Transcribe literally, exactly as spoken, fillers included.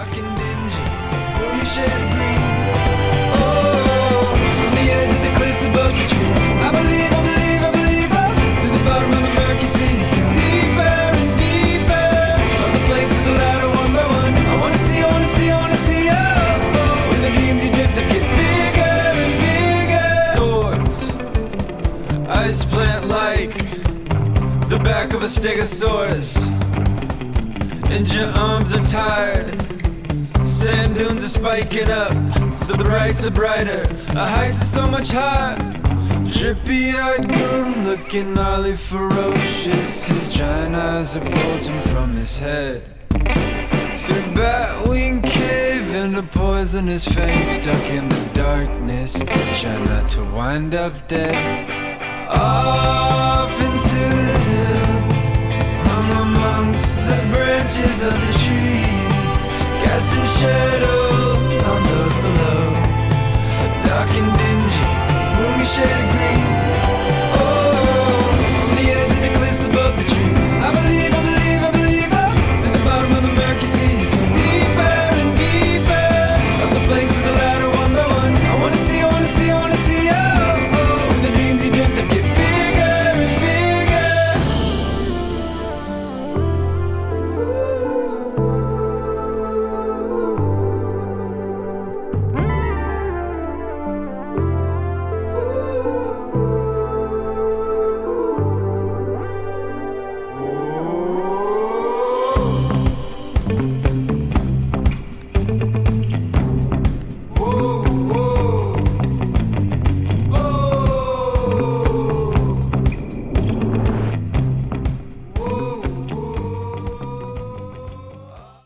dark and dingy, gloomy shade of green. Oh, from the edge of the cliffs above the trees, I believe, I believe, I believe I'll to the bottom of the murky seas. Deeper and deeper, on the planks of the ladder one by one. I wanna see, I wanna see, I wanna see, oh, oh. When the dreams you drift up get bigger and bigger. Swords, ice plant like the back of a stegosaurus, and your arms are tired. Sand dunes are spiking up, the brights are brighter, the heights are so much higher. Drippy-eyed goon, looking gnarly, ferocious. His giant eyes are bulging from his head. Through Batwing Cave into poisonous fangs, stuck in the darkness, try not to wind up dead. Off into the hills, hung amongst the branches of the trees, casting shadows on those below. Dark and dingy, gloomy shade of green.